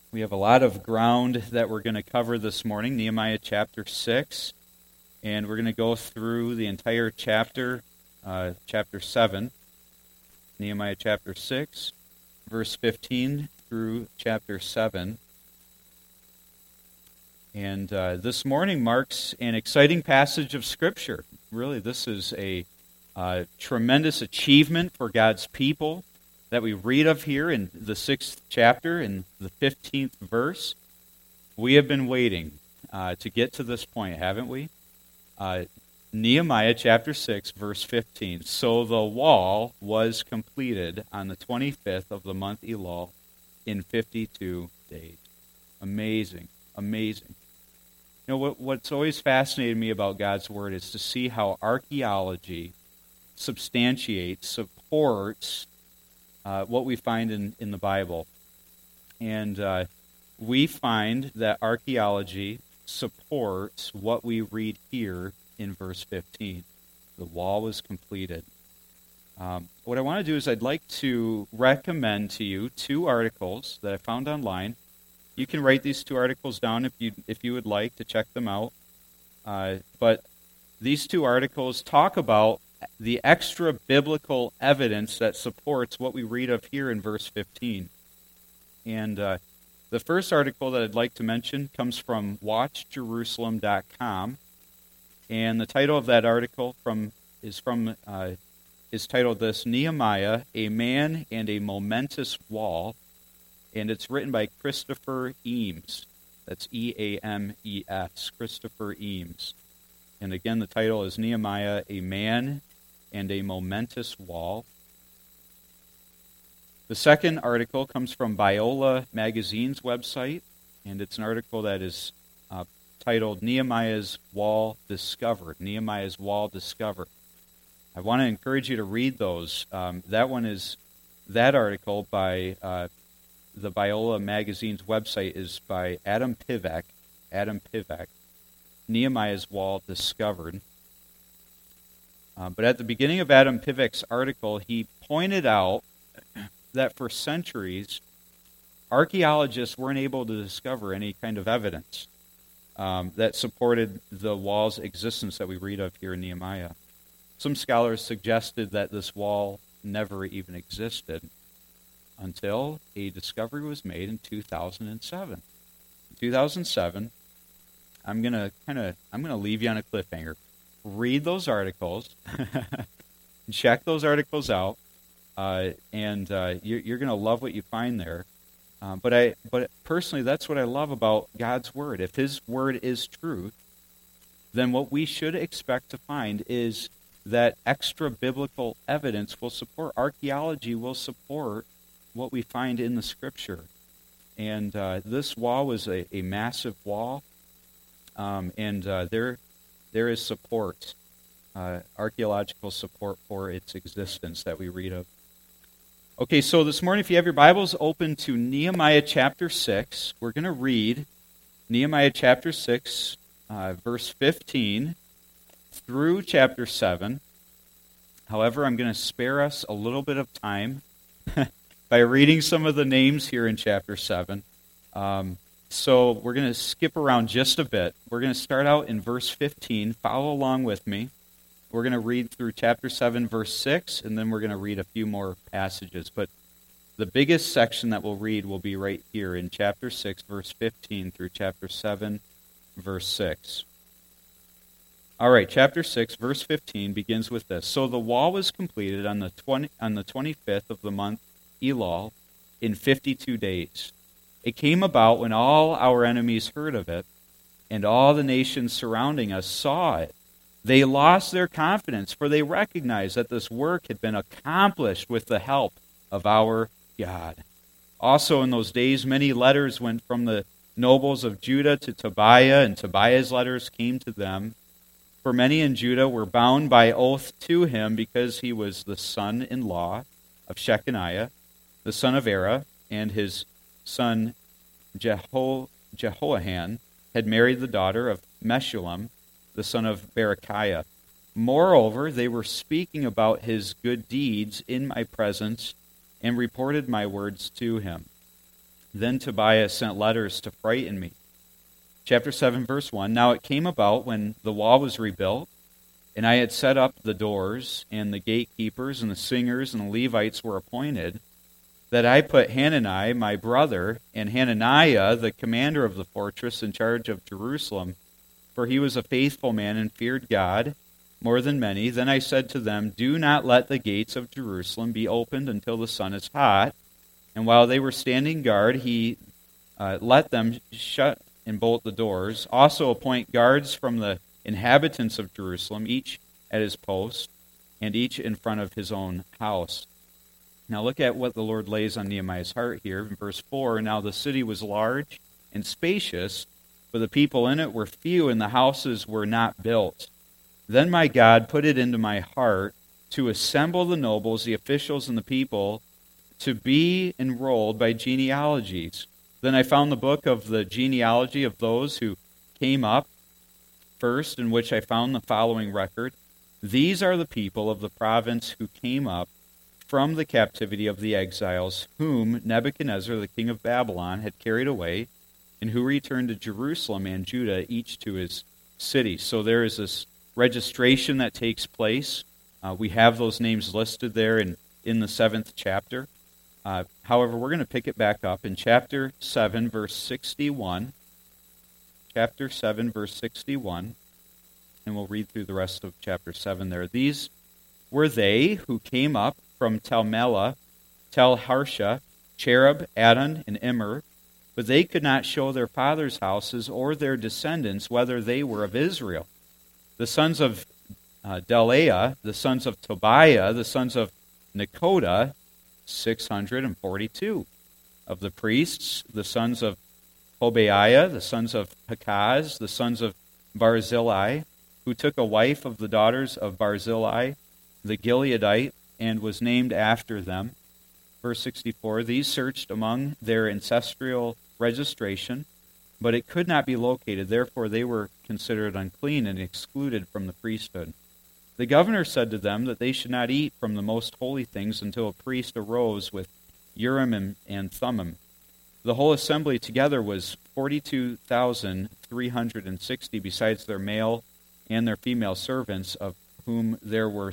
We have a lot of ground that we're going to cover this morning, Nehemiah chapter 6, and we're going to go through the entire chapter, chapter 7, Nehemiah chapter 6, verse 15 through chapter 7. And this morning marks an exciting passage of Scripture. Really, this is a tremendous achievement for God's people that we read of here in the 6th chapter, in the 15th verse. We have been waiting to get to this point, haven't we? Nehemiah chapter 6, verse 15. So the wall was completed on the 25th of the month Elul in 52 days. Amazing, amazing. You know, what's always fascinated me about God's Word is to see how archaeology substantiates, supports what we find in the Bible. And we find that archaeology supports what we read here in verse 15. The wall was completed. What I want to do is I'd like to recommend to you two articles that I found online. You can write these two articles down if you would like to check them out. But these two articles talk about the extra biblical evidence that supports what we read of here in verse 15. And the first article that I'd like to mention comes from WatchJerusalem.com, and the title of that article is titled this: Nehemiah, a Man and a Momentous Wall, and it's written by Christopher Eames. That's E-A-M-E-S, Christopher Eames. And again, the title is Nehemiah, a Man and a Momentous Wall. The second article comes from Biola Magazine's website, and it's an article that is titled Nehemiah's Wall Discovered. Nehemiah's Wall Discovered. I want to encourage you to read those. That article by the Biola Magazine's website is by Adam Pivak. Nehemiah's Wall Discovered. But at the beginning of Adam Pivak's article, he pointed out that for centuries, archaeologists weren't able to discover any kind of evidence that supported the wall's existence that we read of here in Nehemiah. Some scholars suggested that this wall never even existed until a discovery was made in 2007. In 2007, I'm gonna leave you on a cliffhanger. Read those articles, check those articles out, and you're going to love what you find there. But personally, that's what I love about God's Word. If His Word is truth, then what we should expect to find is that extra biblical evidence will support, archaeology will support what we find in the Scripture. And this wall was a massive wall, and there is support, archaeological support for its existence that we read of. Okay, so this morning, if you have your Bibles open to Nehemiah chapter 6, we're going to read Nehemiah chapter 6, verse 15 through chapter 7. However, I'm going to spare us a little bit of time by reading some of the names here in chapter 7. So we're going to skip around just a bit. We're going to start out in verse 15. Follow along with me. We're going to read through chapter 7, verse 6, and then we're going to read a few more passages. But the biggest section that we'll read will be right here in chapter 6, verse 15 through chapter 7, verse 6. All right, chapter 6, verse 15 begins with this. So the wall was completed on the 25th of the month Elul in 52 days. It came about when all our enemies heard of it, and all the nations surrounding us saw it. They lost their confidence, for they recognized that this work had been accomplished with the help of our God. Also in those days, many letters went from the nobles of Judah to Tobiah, and Tobiah's letters came to them. For many in Judah were bound by oath to him because he was the son-in-law of Shechaniah, the son of Era, and his son Jehoahan had married the daughter of Meshullam, the son of Berechiah. Moreover, they were speaking about his good deeds in my presence and reported my words to him. Then Tobiah sent letters to frighten me. Chapter 7, verse 1, Now it came about when the wall was rebuilt, and I had set up the doors, and the gatekeepers, and the singers, and the Levites were appointed, that I put Hanani, my brother, and Hananiah, the commander of the fortress, in charge of Jerusalem, for he was a faithful man and feared God more than many. Then I said to them, Do not let the gates of Jerusalem be opened until the sun is hot. And while they were standing guard, he let them shut and bolt the doors. Also appoint guards from the inhabitants of Jerusalem, each at his post, and each in front of his own house. Now look at what the Lord lays on Nehemiah's heart here. In verse 4, Now the city was large and spacious, but the people in it were few, and the houses were not built. Then my God put it into my heart to assemble the nobles, the officials, and the people to be enrolled by genealogies. Then I found the book of the genealogy of those who came up first, in which I found the following record. These are the people of the province who came up from the captivity of the exiles, whom Nebuchadnezzar, the king of Babylon, had carried away, and who returned to Jerusalem and Judah, each to his city. So there is this registration that takes place. We have those names listed there in the 7th chapter. However, we're going to pick it back up in chapter 7, verse 61. Chapter 7, verse 61. And we'll read through the rest of chapter 7 there. These were they who came up from Tel Melah, Tel Harsha, Cherub, Adon, and Immer, but they could not show their fathers' houses or their descendants whether they were of Israel. The sons of Delaiah, the sons of Tobiah, the sons of Nekoda, 642. Of the priests, the sons of Hobaiah, the sons of Hakaz, the sons of Barzillai, who took a wife of the daughters of Barzillai, the Gileadite, and was named after them. Verse 64, These searched among their ancestral registration, but it could not be located. Therefore they were considered unclean and excluded from the priesthood. The governor said to them that they should not eat from the most holy things until a priest arose with Urim and Thummim. The whole assembly together was 42,360, besides their male and their female servants, of whom there were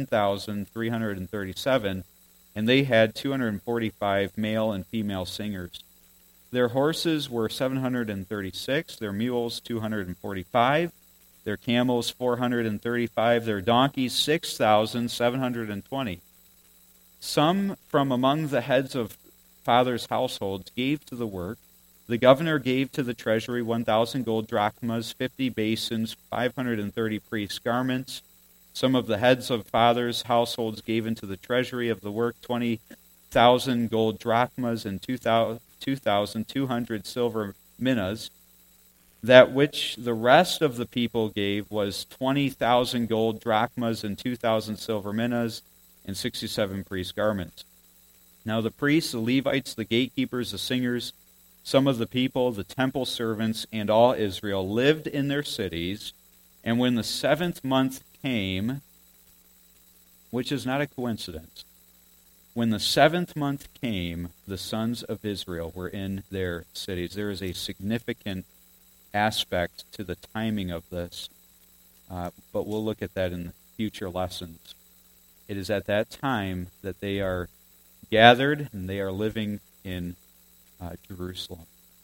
7,337, and they had 245 male and female singers. Their horses were 736, their mules 245, their camels 435, their donkeys 6,720. Some from among the heads of fathers' households gave to the work. The governor gave to the treasury 1,000 gold drachmas, 50 basins, 530 priests' garments. Some of the heads of fathers' households gave into the treasury of the work 20,000 gold drachmas and 2,200 silver minas. That which the rest of the people gave was 20,000 gold drachmas and 2,000 silver minas and 67 priests' garments. Now the priests, the Levites, the gatekeepers, the singers, some of the people, the temple servants, and all Israel lived in their cities. And when the 7th month came, which is not a coincidence, when the 7th month came, the sons of Israel were in their cities. There is a significant aspect to the timing of this, but we'll look at that in future lessons. It is at that time that they are gathered and they are living in Jerusalem.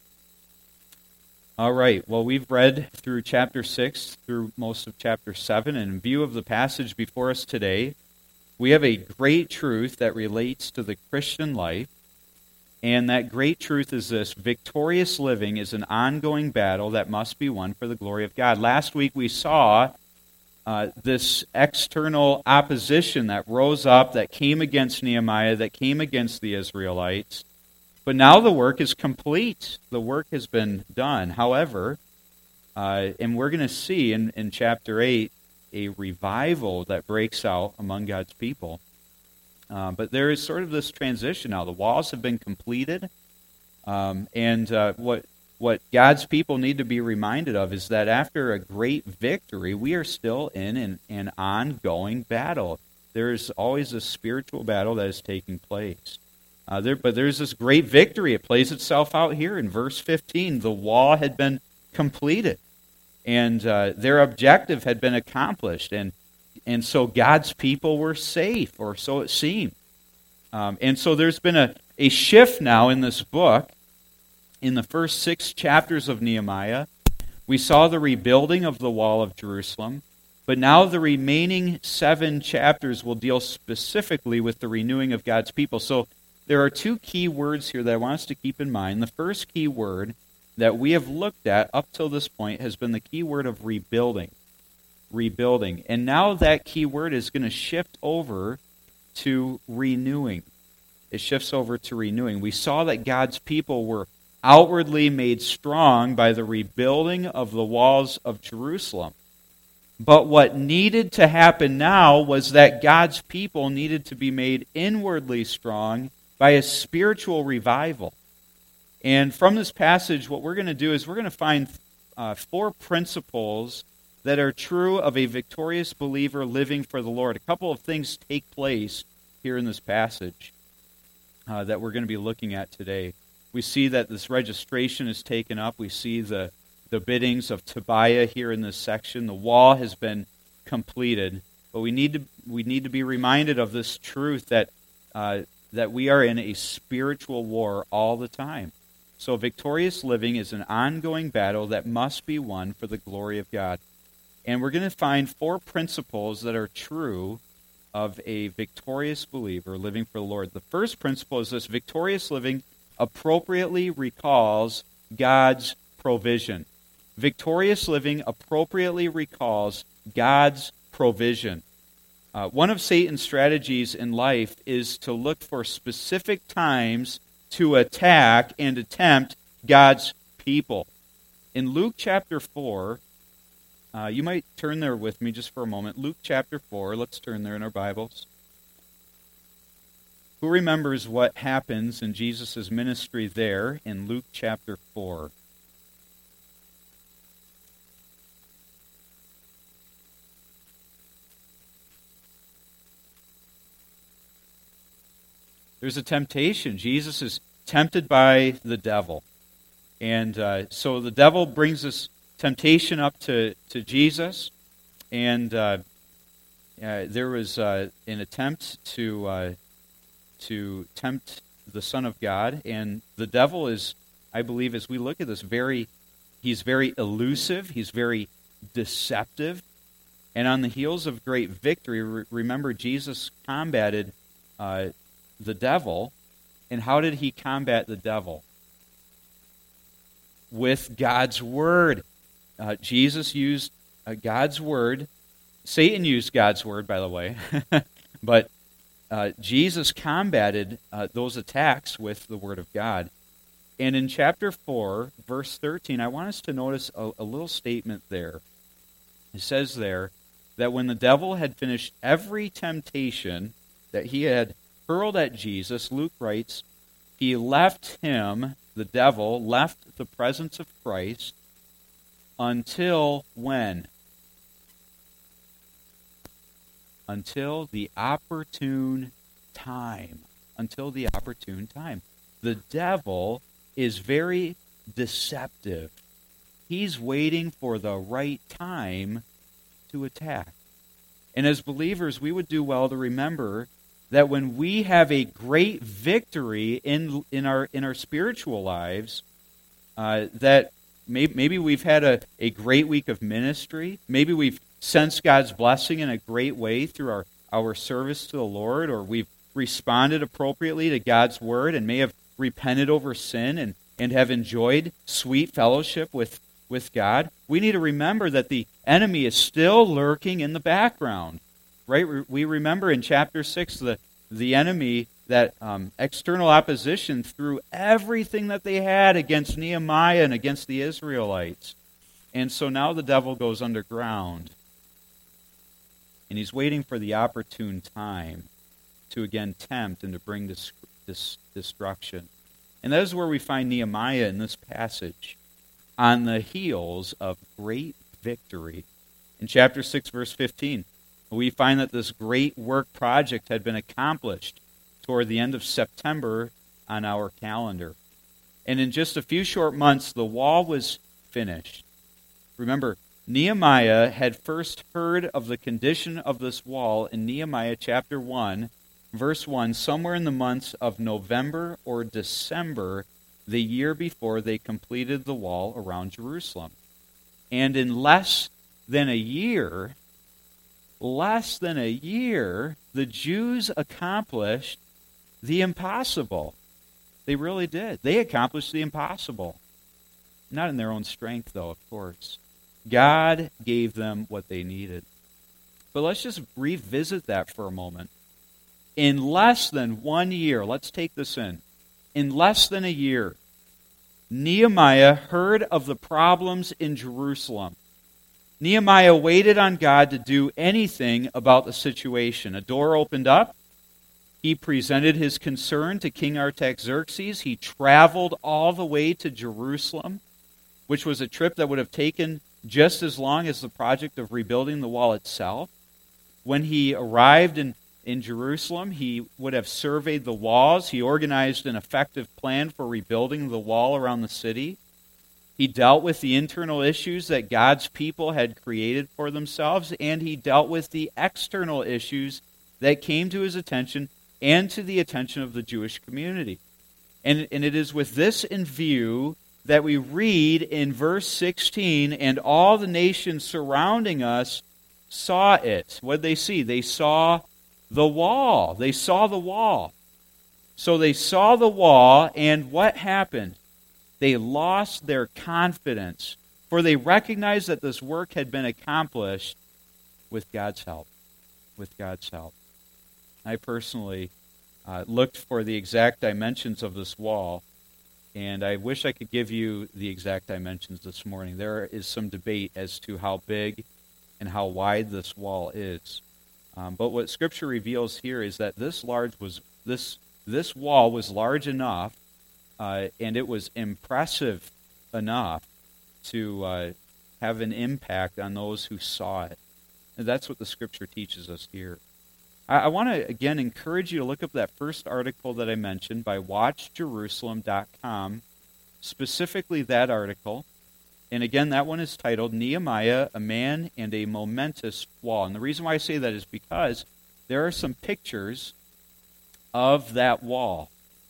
All right, well, we've read through chapter 6, through most of chapter 7, and in view of the passage before us today, we have a great truth that relates to the Christian life, and that great truth is this: victorious living is an ongoing battle that must be won for the glory of God. Last week we saw this external opposition that rose up, that came against Nehemiah, that came against the Israelites. But now the work is complete. The work has been done. However, and we're going to see in chapter 8 a revival that breaks out among God's people. But there is sort of this transition now. The walls have been completed. And what God's people need to be reminded of is that after a great victory, we are still in an ongoing battle. There is always a spiritual battle that is taking place. But there's this great victory. It plays itself out here in verse 15. The wall had been completed, and their objective had been accomplished, and so God's people were safe, or so it seemed. And so there's been a shift now in this book. In the first 6 chapters of Nehemiah, we saw the rebuilding of the wall of Jerusalem, but now the remaining 7 chapters will deal specifically with the renewing of God's people. So there are 2 key words here that I want us to keep in mind. The first key word that we have looked at up till this point has been the key word of rebuilding. Rebuilding. And now that key word is going to shift over to renewing. It shifts over to renewing. We saw that God's people were outwardly made strong by the rebuilding of the walls of Jerusalem. But what needed to happen now was that God's people needed to be made inwardly strong by a spiritual revival. And from this passage, what we're going to do is we're going to find 4 principles that are true of a victorious believer living for the Lord. A couple of things take place here in this passage that we're going to be looking at today. We see that this registration is taken up. We see the biddings of Tobiah here in this section. The wall has been completed. But we need to be reminded of this truth that we are in a spiritual war all the time. So victorious living is an ongoing battle that must be won for the glory of God. And we're going to find 4 principles that are true of a victorious believer living for the Lord. The first principle is this: victorious living appropriately recalls God's provision. Victorious living appropriately recalls God's provision. One of Satan's strategies in life is to look for specific times to attack and attempt God's people. In Luke chapter 4, you might turn there with me just for a moment. Luke chapter 4, let's turn there in our Bibles. Who remembers what happens in Jesus' ministry there in Luke chapter 4? There's a temptation. Jesus is tempted by the devil. And so the devil brings this temptation up to Jesus. And there was an attempt to tempt the Son of God. And the devil is, I believe, as we look at this, he's very elusive. He's very deceptive. And on the heels of great victory, remember, Jesus combated the devil. And how did he combat the devil? With God's Word. Jesus used God's Word. Satan used God's Word, by the way. But Jesus combated those attacks with the Word of God. And in chapter 4, verse 13, I want us to notice a little statement there. It says there that when the devil had finished every temptation that he had hurled at Jesus, Luke writes, he left him, the devil, left the presence of Christ until when? Until the opportune time. Until the opportune time. The devil is very deceptive. He's waiting for the right time to attack. And as believers, we would do well to remember that when we have a great victory in our spiritual lives, that maybe we've had a great week of ministry, maybe we've sensed God's blessing in a great way through our service to the Lord, or we've responded appropriately to God's Word and may have repented over sin and have enjoyed sweet fellowship with God. We need to remember that the enemy is still lurking in the background. Right? We remember in chapter 6 the enemy, that external opposition threw everything that they had against Nehemiah and against the Israelites. And so now the devil goes underground. And he's waiting for the opportune time to again tempt and to bring this destruction. And that is where we find Nehemiah in this passage, on the heels of great victory. In chapter 6, verse 15, we find that this great work project had been accomplished. toward the end of September on our calendar. And in just a few short months, the wall was finished. Remember, Nehemiah had first heard of the condition of this wall in Nehemiah chapter 1, verse 1, somewhere in the months of November or December, the year before they completed the wall around Jerusalem. And in less than a year, the Jews accomplished the impossible. They really did. They accomplished the impossible. Not in their own strength, though, of course. God gave them what they needed. But let's just revisit that for a moment. In less than 1 year, let's take this in. In less than a year, Nehemiah heard of the problems in Jerusalem. Nehemiah waited on God to do anything about the situation. A door opened up. He presented his concern to King Artaxerxes. He traveled all the way to Jerusalem, which was a trip that would have taken just as long as the project of rebuilding the wall itself. When he arrived in Jerusalem, he would have surveyed the walls. He organized an effective plan for rebuilding the wall around the city. He dealt with the internal issues that God's people had created for themselves, and he dealt with the external issues that came to his attention and to the attention of the Jewish community. And it is with this in view that we read in verse 16, and all the nations surrounding us saw it. What did they see? They saw the wall. They saw the wall. So they saw the wall, and what happened? They lost their confidence, for they recognized that this work had been accomplished with God's help. With God's help. I personally looked for the exact dimensions of this wall, and I wish I could give you the exact dimensions this morning. There is some debate as to how big and how wide this wall is. But what Scripture reveals here is that this wall was large enough, and it was impressive enough to have an impact on those who saw it. And that's what the Scripture teaches us here. I want to, again, encourage you to look up that first article that I mentioned by watchjerusalem.com, specifically that article. And again, that one is titled, Nehemiah, a Man and a Momentous Wall. And the reason why I say that is because there are some pictures of that wall,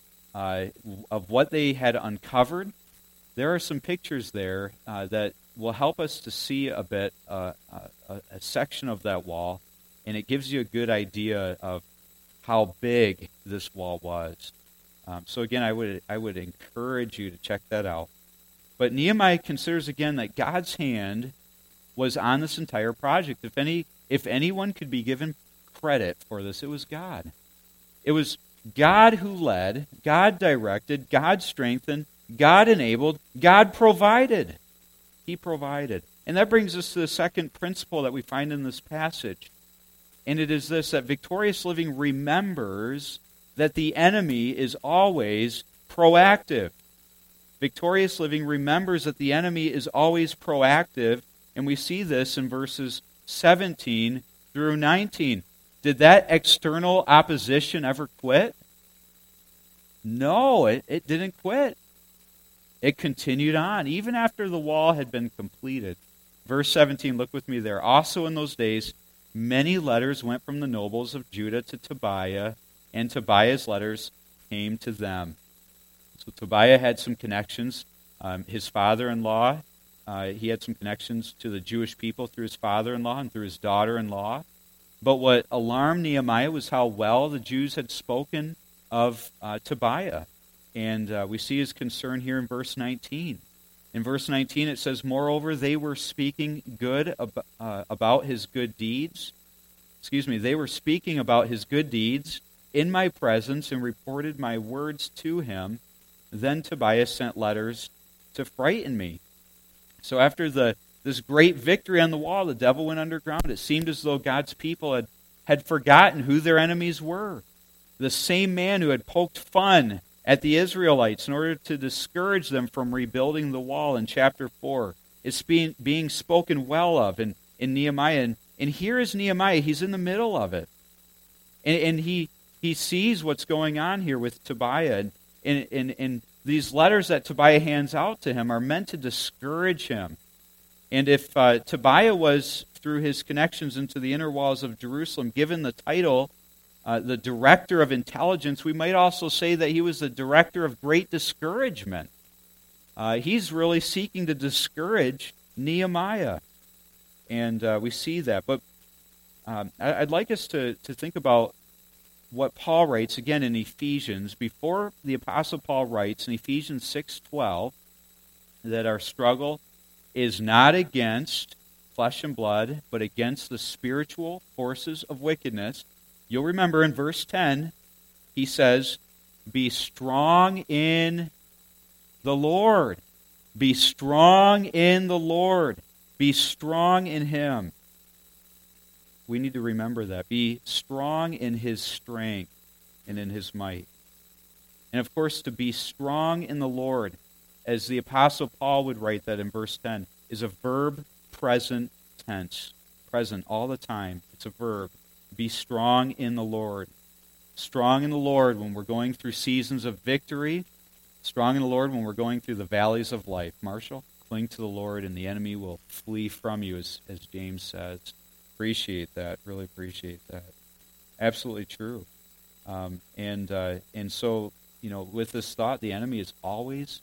of what they had uncovered. There are some pictures there that will help us to see a bit, a section of that wall, and it gives you a good idea of how big this wall was. So again, I would encourage you to check that out. But Nehemiah considers again that God's hand was on this entire project. If anyone could be given credit for this, it was God. It was God who led, God directed, God strengthened, God enabled, God provided. He provided. And that brings us to the second principle that we find in this passage. And it is this, that Victorious Living remembers that the enemy is always proactive. Victorious Living remembers that the enemy is always proactive, and we see this in verses 17 through 19. Did that external opposition ever quit? No, it didn't quit. It continued on, even after the wall had been completed. Verse 17, look with me there. Also in those days, many letters went from the nobles of Judah to Tobiah, and Tobiah's letters came to them. So Tobiah had some connections. His father-in-law, he had some connections to the Jewish people through his father-in-law and through his daughter-in-law. But what alarmed Nehemiah was how well the Jews had spoken of Tobiah. And we see his concern here in verse 19. In verse 19 it says, Moreover, they were speaking good about his good deeds. They were speaking about his good deeds in my presence and reported my words to him. Then Tobiah sent letters to frighten me. So after this great victory on the wall, the devil went underground. It seemed as though God's people had forgotten who their enemies were. The same man who had poked fun at the Israelites in order to discourage them from rebuilding the wall in chapter 4 is being spoken well of in Nehemiah. And here is Nehemiah. He's in the middle of it. And he He sees what's going on here with Tobiah. And these letters that Tobiah hands out to him are meant to discourage him. And if Tobiah was, through his connections into the inner walls of Jerusalem, given the title, the director of intelligence, we might also say that he was the director of great discouragement. He's really seeking to discourage Nehemiah. And we see that. But I'd like us to think about what Paul writes, again, in Ephesians. Before the Apostle Paul writes in Ephesians 6:12 that our struggle is not against flesh and blood, but against the spiritual forces of wickedness. You'll remember in verse 10, he says, be strong in the Lord. Be strong in the Lord. Be strong in Him. We need to remember that. Be strong in His strength and in His might. And of course, to be strong in the Lord, as the Apostle Paul would write that in verse 10, is a verb present tense. Present all the time. It's a verb. Be strong in the Lord. Strong in the Lord when we're going through seasons of victory. Strong in the Lord when we're going through the valleys of life. Marshall, cling to the Lord and the enemy will flee from you, as James says. Appreciate that. Really appreciate that. Absolutely true. And so, with this thought, the enemy is always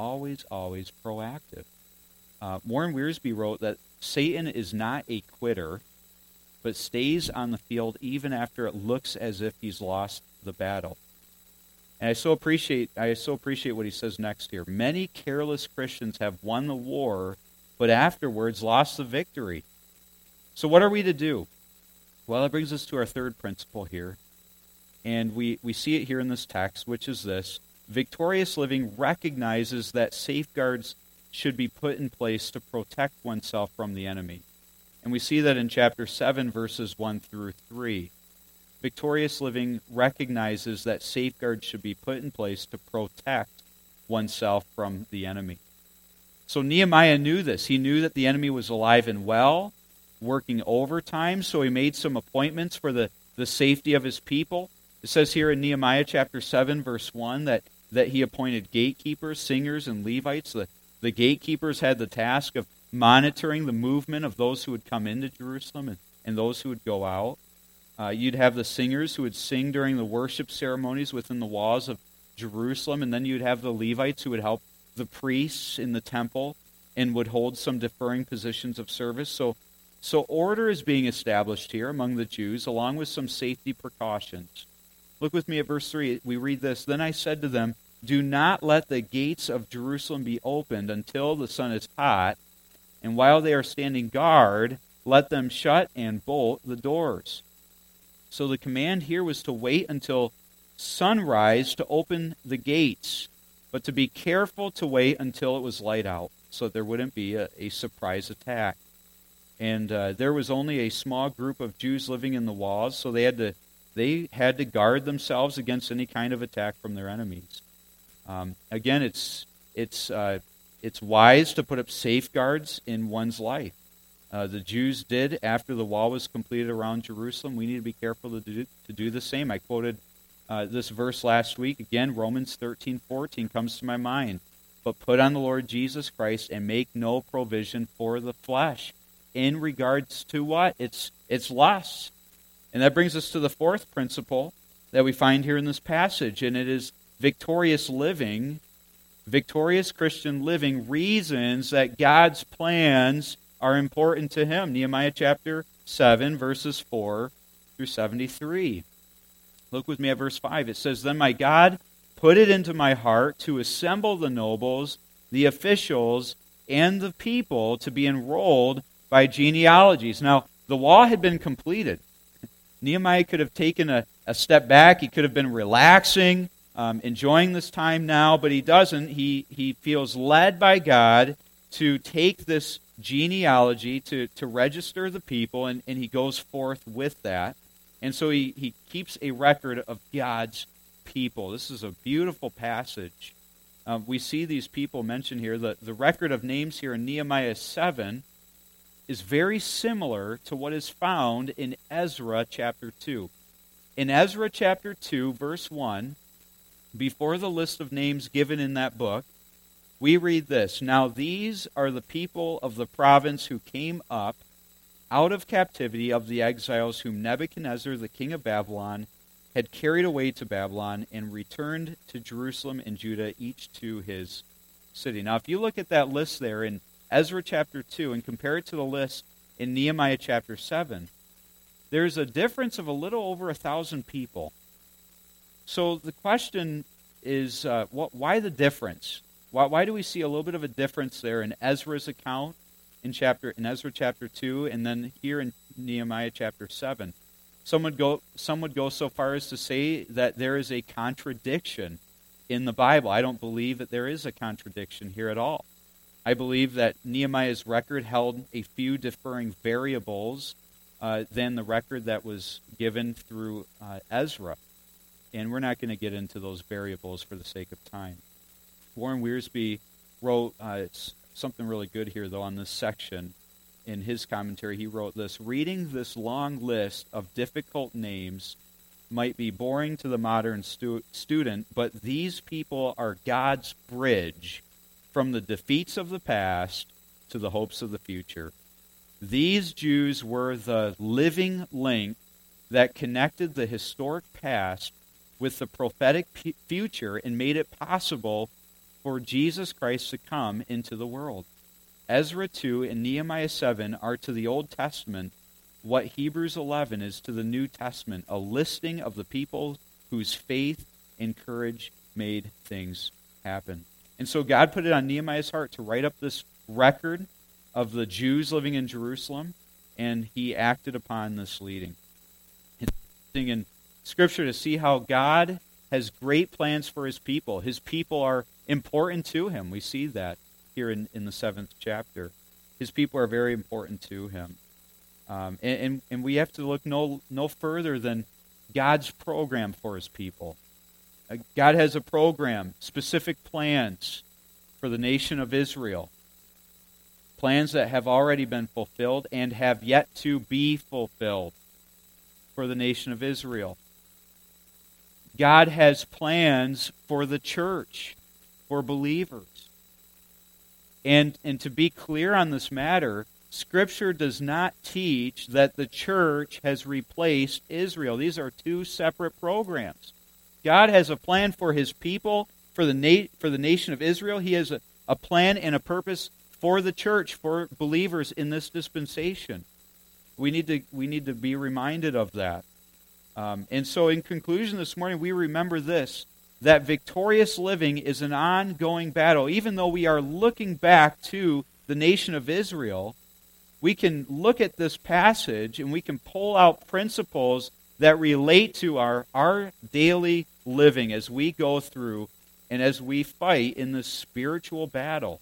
proactive. Warren Wiersbe wrote that Satan is not a quitter, but stays on the field even after it looks as if he's lost the battle. And I so appreciate what he says next here. Many careless Christians have won the war, but afterwards lost the victory. So what are we to do? Well, that brings us to our third principle here. And we see it here in this text, which is this. Victorious living recognizes that safeguards should be put in place to protect oneself from the enemy. And we see that in chapter 7, verses 1 through 3. Victorious living recognizes that safeguards should be put in place to protect oneself from the enemy. So Nehemiah knew this. He knew that the enemy was alive and well, working overtime, so he made some appointments for the safety of his people. It says here in Nehemiah chapter 7, verse 1, that he appointed gatekeepers, singers, and Levites. The gatekeepers had the task of monitoring the movement of those who would come into Jerusalem and those who would go out. You'd have the singers who would sing during the worship ceremonies within the walls of Jerusalem, and then you'd have the Levites who would help the priests in the temple and would hold some deferring positions of service. So order is being established here among the Jews, along with some safety precautions. Look with me at verse 3. We read this, Then I said to them, Do not let the gates of Jerusalem be opened until the sun is hot, and while they are standing guard, let them shut and bolt the doors. So the command here was to wait until sunrise to open the gates, but to be careful to wait until it was light out, so there wouldn't be a surprise attack. And there was only a small group of Jews living in the walls, so they had to guard themselves against any kind of attack from their enemies. Again, it's wise to put up safeguards in one's life. The Jews did after the wall was completed around Jerusalem. We need to be careful to do the same. I quoted this verse last week. Again, Romans 13:14 comes to my mind. But put on the Lord Jesus Christ and make no provision for the flesh. In regards to what? It's lust. And that brings us to the fourth principle that we find here in this passage, and it is victorious living. Victorious Christian living reasons that God's plans are important to him. Nehemiah chapter 7, verses 4 through 73. Look with me at verse 5. It says, Then my God put it into my heart to assemble the nobles, the officials, and the people to be enrolled by genealogies. Now, the wall had been completed. Nehemiah could have taken a step back. He could have been relaxing, enjoying this time now, but he doesn't. He feels led by God to take this genealogy, to register the people, and he goes forth with that. And so he keeps a record of God's people. This is a beautiful passage. We see these people mentioned here. The record of names here in Nehemiah 7 is very similar to what is found in Ezra chapter 2. In Ezra chapter 2, verse 1, before the list of names given in that book, we read this: "Now these are the people of the province who came up out of captivity of the exiles whom Nebuchadnezzar, the king of Babylon, had carried away to Babylon and returned to Jerusalem and Judah, each to his city." Now, if you look at that list there in Ezra chapter 2 and compare it to the list in Nehemiah chapter 7, there's a difference of a little over 1,000 people. So the question is, why the difference? Why do we see a little bit of a difference there in Ezra's account in Ezra chapter 2 and then here in Nehemiah chapter 7? Some would go so far as to say that there is a contradiction in the Bible. I don't believe that there is a contradiction here at all. I believe that Nehemiah's record held a few differing variables than the record that was given through Ezra. And we're not going to get into those variables for the sake of time. Warren Wiersbe wrote something really good here, though, on this section. In his commentary, he wrote this: "Reading this long list of difficult names might be boring to the modern student, but these people are God's bridge from the defeats of the past to the hopes of the future. These Jews were the living link that connected the historic past with the prophetic future and made it possible for Jesus Christ to come into the world. Ezra 2 and Nehemiah 7 are to the Old Testament what Hebrews 11 is to the New Testament, a listing of the people whose faith and courage made things happen." And so God put it on Nehemiah's heart to write up this record of the Jews living in Jerusalem, and he acted upon this leading. It's interesting in Scripture to see how God has great plans for his people. His people are important to him. We see that here in the 7th chapter. His people are very important to him. And we have to look no further than God's program for his people. God has a program, specific plans for the nation of Israel. Plans that have already been fulfilled and have yet to be fulfilled for the nation of Israel. God has plans for the church, for believers. And to be clear on this matter, Scripture does not teach that the church has replaced Israel. These are two separate programs. God has a plan for his people, for the nation of Israel. He has a plan and a purpose for the church, for believers in this dispensation. We need to be reminded of that. And so in conclusion this morning, we remember this, that victorious living is an ongoing battle. Even though we are looking back to the nation of Israel, we can look at this passage and we can pull out principles that relate to our daily living as we go through and as we fight in this spiritual battle.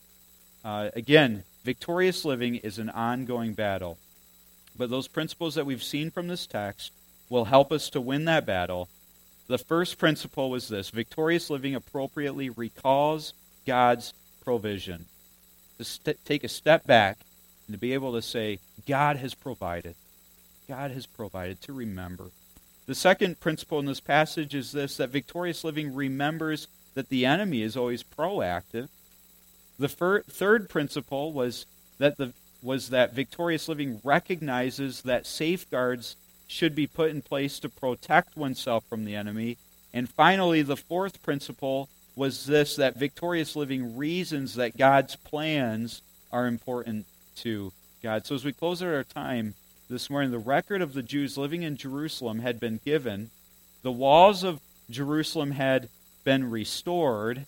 Again, victorious living is an ongoing battle. But those principles that we've seen from this text will help us to win that battle. The first principle was this: victorious living appropriately recalls God's provision. To take a step back and to be able to say, God has provided. God has provided, to remember. The second principle in this passage is this, that victorious living remembers that the enemy is always proactive. The third principle was that victorious living recognizes that safeguards should be put in place to protect oneself from the enemy. And finally, the fourth principle was this, that victorious living reasons that God's plans are important to God. So as we close out our time this morning, the record of the Jews living in Jerusalem had been given. The walls of Jerusalem had been restored,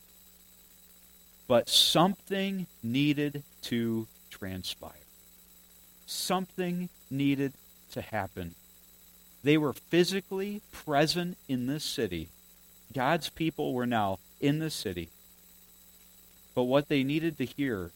but something needed to transpire. Something needed to happen. They were physically present in this city. God's people were now in the city. But what they needed to hear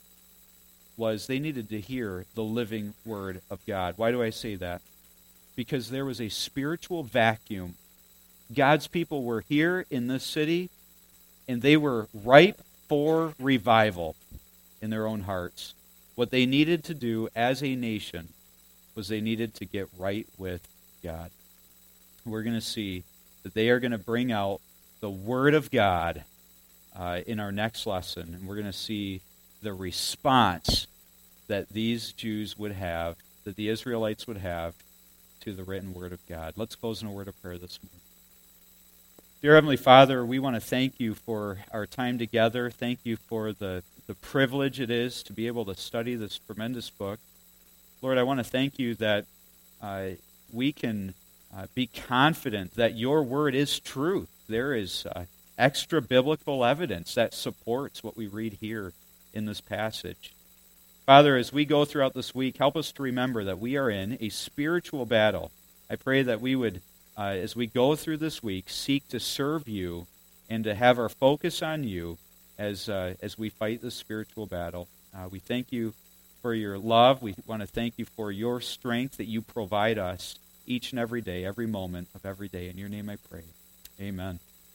was they needed to hear the living Word of God. Why do I say that? Because there was a spiritual vacuum. God's people were here in this city, and they were ripe for revival in their own hearts. What they needed to do as a nation was they needed to get right with God. we're going to see that they are going to bring out the Word of God in our next lesson. And we're going to see the response that these Jews would have, that the Israelites would have, to the written Word of God. Let's close in a word of prayer this morning. Dear Heavenly Father, we want to thank you for our time together. Thank you for the privilege it is to be able to study this tremendous book. Lord, I want to thank you that we can be confident that your word is truth. There is extra biblical evidence that supports what we read here in this passage. Father, as we go throughout this week, help us to remember that we are in a spiritual battle. I pray that we would, as we go through this week, seek to serve you and to have our focus on you as we fight this spiritual battle. We thank you for your love. We want to thank you for your strength that you provide us each and every day, every moment of every day. In your name I pray. Amen.